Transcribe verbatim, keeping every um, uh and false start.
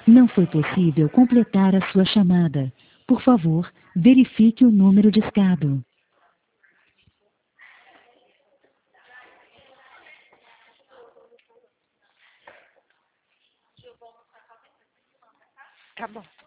Não foi possível completar a sua chamada. Por favor, verifique o número discado. Tá bom.